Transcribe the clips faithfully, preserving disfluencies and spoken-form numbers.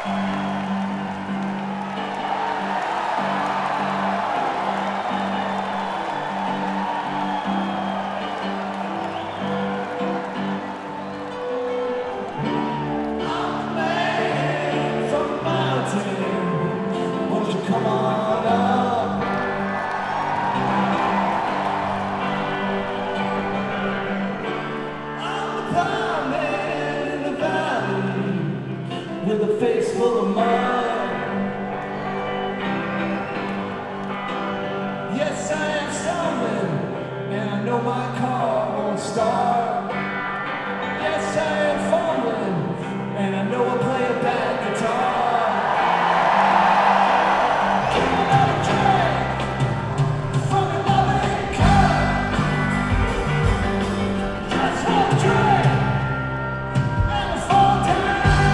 With a face full of mud. Yes, I am stumbling, and I know my car won't start. Yes, I am fumbling, and I know I play a bad guitar. Give me another drink from your loving cup. Just one drink, and I fall down.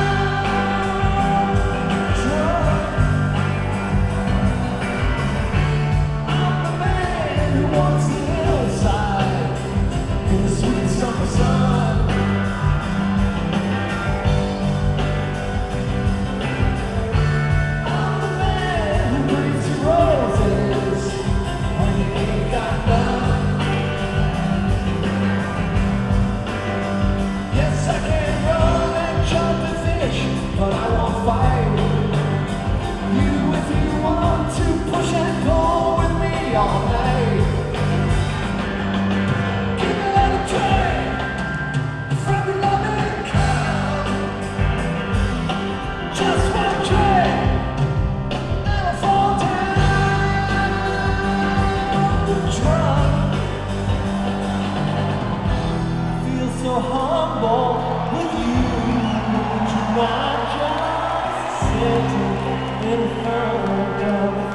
But I won't fight you if you want to push and pull with me all night. Give me another drink from your loving cup. Just one drink and I fall down drunk. Feel so humble with you. Would you mind just sitting in front of